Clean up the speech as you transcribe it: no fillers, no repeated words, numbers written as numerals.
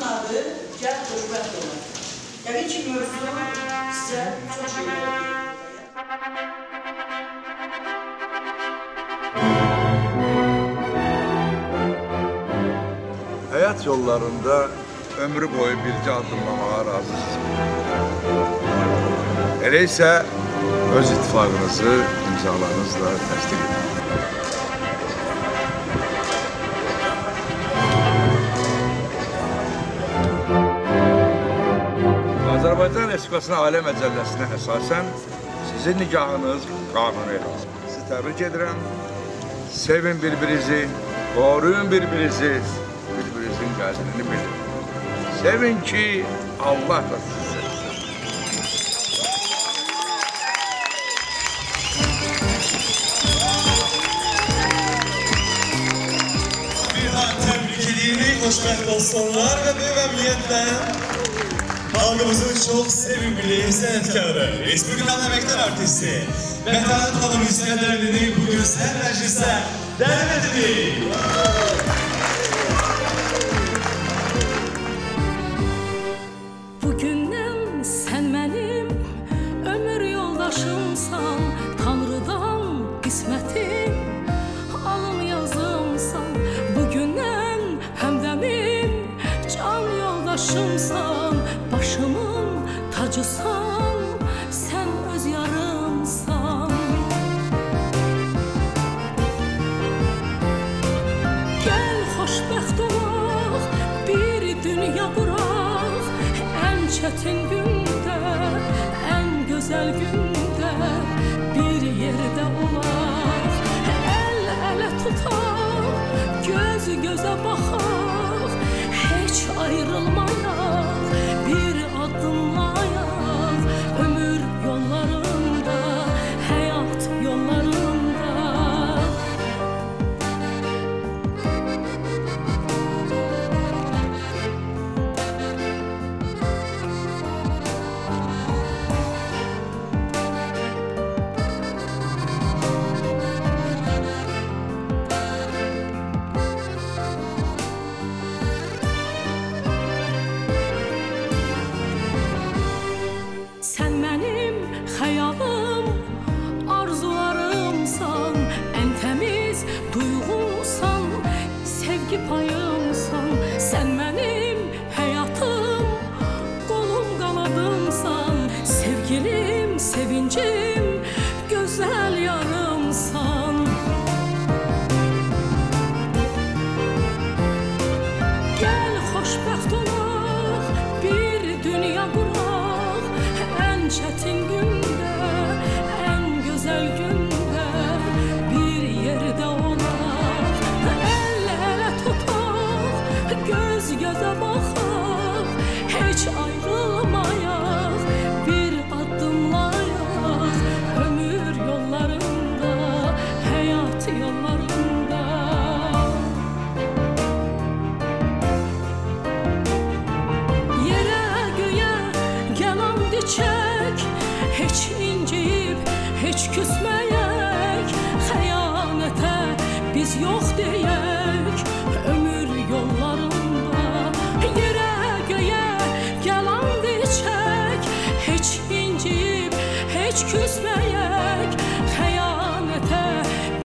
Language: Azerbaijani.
Mövzunun adı Gəl Xoşbəxt olaq. Təbii ki, mövzu sizə çox şeylər verir. Həyat yollarında ömrü boyu bircə addımlamağa razısınız. Elə isə öz ittifaqınızı imzalarınızla təsdiq edin. Azərbaycan Respublikasının Ailə Məcəlləsinə əsasən sizin nikahınız qanunidir. Sizi təbrik edirəm. Sevin bir-birinizi, qoruyun bir-birinizi, bir-birinizin qədrini bilin. Sevin ki, Allah da sizi sevsin. Bir daha təbrik edirik, xoşbəxt olsunlar və böyük əmniyyətlə xalqımızın çox sevimli sənətkarı, Respublikanın əməkdar artisti, Mətanət xanım müziklərlərini bugün sən məclisə dəvət edirik. Bugündən sən mənim ömür yoldaşımsan, Tanrıdan qismətim, alın yazımsan. Bugündən həmdəmin, can yoldaşımsan, başımın tacısan, sən öz yarımsan. Gəl xoşbəxt olaq, bir dünya quraq, ən çətin gündə, ən gözəl gündə bir yerdə olaq. Əl-ələ tutaq, göz-gözə baxaq, heç ayrılmayaq, bir addımlayaq, ömür yollarında, həyat yollarında. Sən mənim xəyalım, arzularımsan, ən təmiz duyğumsan, sevgi payımsan. Sən mənim həyatım, qolum qaladımsan, sevgilim, sevincim, gözəl yarımsan. Gəl xoşbəxt olaq, bir dünya quraq, ən çətin gündə, ən gözəl gündə bir yerdə olaq. Əl-ələ tutaq, göz-gözə baxaq, heç ayrılmayaq, bir addımlayaq, ömür yollarında, həyat yollarında. Yerə göyə gəl and içək, heç inciyib, heç küsməyək, xəyanətə biz yox deyək.